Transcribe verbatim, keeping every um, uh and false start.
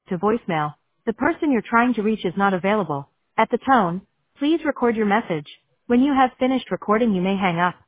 to voicemail. The person you're trying to reach is not available. At the tone, please record your message. When you have finished recording, you may hang up.